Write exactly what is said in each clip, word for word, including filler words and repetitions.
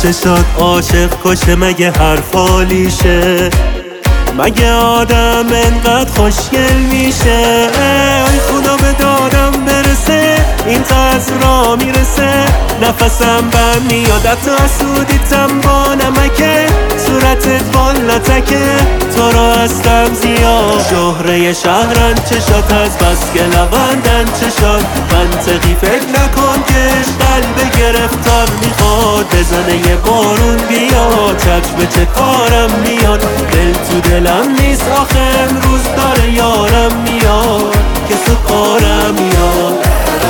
چشات عاشق کشه مگه حرفالیشه؟ مگه آدم انقدر خوشگل میشه؟ ای خدا به دادم برسه این قصر را میرسه، نفسم بند میاد حتی اسودیتم با نمکه، صورتت بالا تکه تو را هستم زیاد. شهره شهرن چشات از بس که لوندن چشات، منطقی فکر نکن که قلب گرفتار میخواد بزنه یه بارون بیاد، چچ به چه کارم میاد، دل تو دلم نیست آخه امروز داره یارم میاد که تو کارم میاد.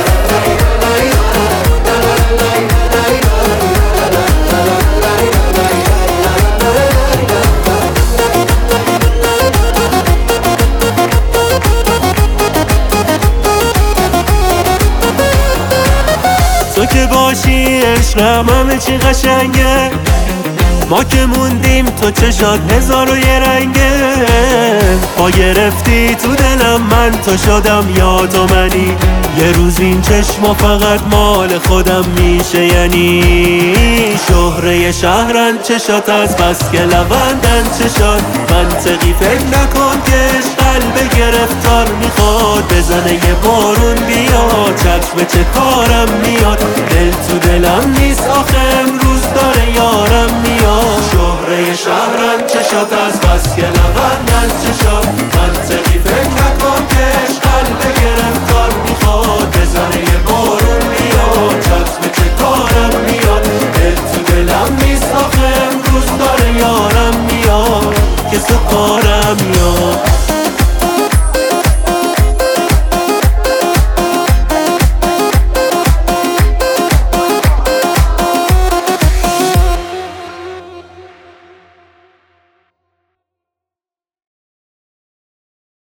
تو که باشی عشقم همه چی قشنگه، ما که موندیم تو چشات هزار و یه رنگه، پا گرفتی تو دلم من تو شدم یا تو منی، یه روز این چشما فقط مال خودم میشه یعنی. شهره شهرن چشات از بس که لوندن چشات، منطقی فکر نکن که قلب گرفتار میخواد بزنه یه بارون بیاد، چشم به چه کارم میاد، دل تو دلم نیست آخه امروز داره یارم میاد. شهره شهرن چشات از بس که لوندن چشات